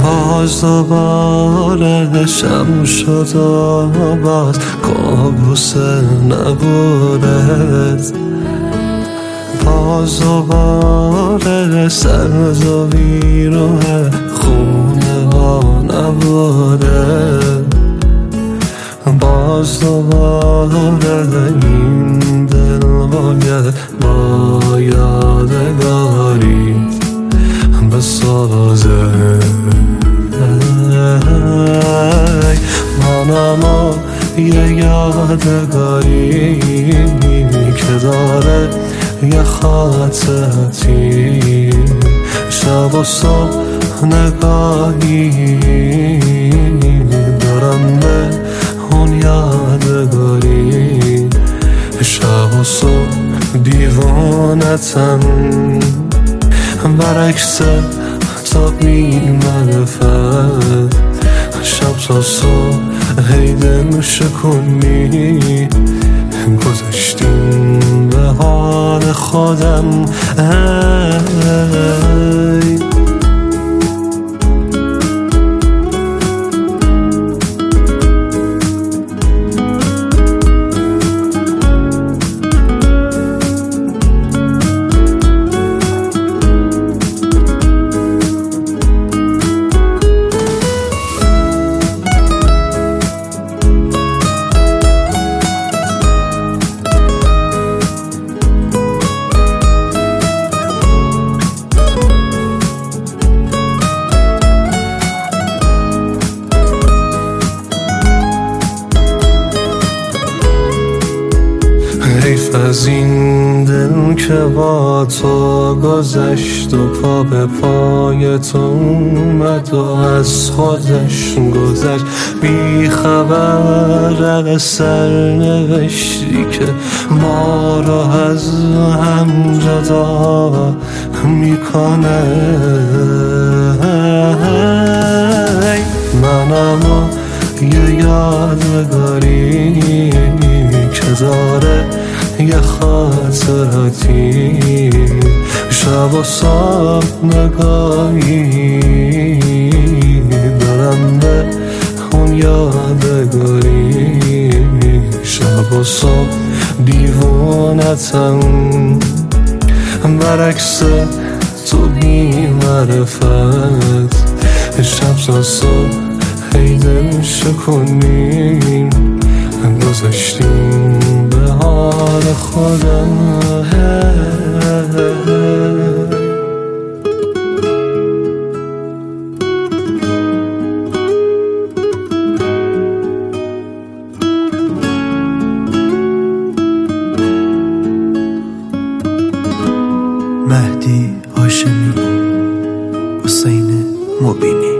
باز دوباره شب شد و باز کابوس نبودت، باز دوباره سرد و بیروه خونه ها نبوده، باز دوباره این دل با یادگاری بسازه. منم یه یادگاری که داره یه خاطرتی، شب و صبح نگاهی دارم به اون یادگاری، شب و صبح دیوانتم برعکس تا بی معرفت، شب تا صبح هی دل شکنی گذاشتیم به حال خودم. حیف از این دل که با تو گذشت و پا به پای تو اومد و از خودش گذشت، بی خبر از سرنوشتی که ما رو از هم جدا میکنه. منم یه یادگاری که داره یه خاطرتی، شب و صبح نگاهی دارم به اون یادگاری، شب و صبح دیوانتم برعکس تو بی معرفت، شب تا صبح هی دل شکنی گذاشتیم به حال خودم. مهدی هاشمی، حسین مبینی.